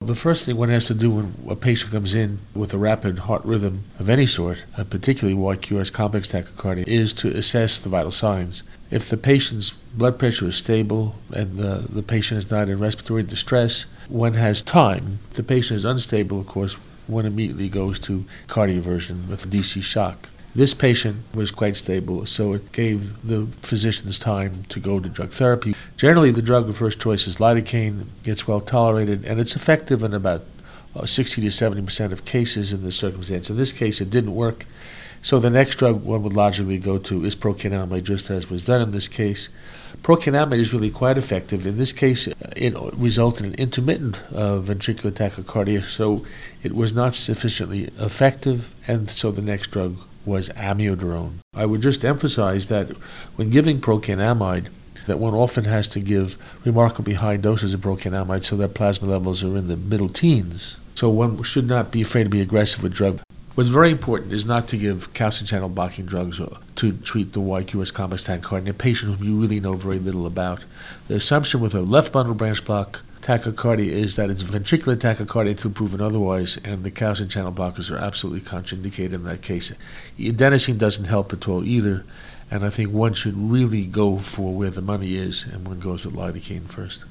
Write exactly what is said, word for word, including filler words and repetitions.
The first thing one has to do when a patient comes in with a rapid heart rhythm of any sort, uh, particularly Y Q S complex tachycardia, is to assess the vital signs. If the patient's blood pressure is stable and the, the patient is not in respiratory distress, one has time. If the patient is unstable, of course, one immediately goes to cardioversion with a D C shock. This patient was quite stable, so it gave the physicians time to go to drug therapy. Generally, the drug of first choice is lidocaine. It's well tolerated, and it's effective in about uh, sixty to seventy percent of cases in this circumstance. In this case, it didn't work, so the next drug one would logically go to is procainamide, just as was done in this case. Procainamide is really quite effective. In this case, it resulted in intermittent uh, ventricular tachycardia, so it was not sufficiently effective, and so the next drug was amiodarone. I would just emphasize that when giving procainamide, that one often has to give remarkably high doses of procainamide so that plasma levels are in the middle teens. So one should not be afraid to be aggressive with drug. What's very important is not to give calcium channel blocking drugs to treat the Y Q S complex tachycardia in a patient whom you really know very little about. The assumption with a left bundle branch block tachycardia is that it's ventricular tachycardia until proven otherwise, and the calcium channel blockers are absolutely contraindicated in that case. Adenosine doesn't help at all either, and I think one should really go for where the money is, and one goes with lidocaine first.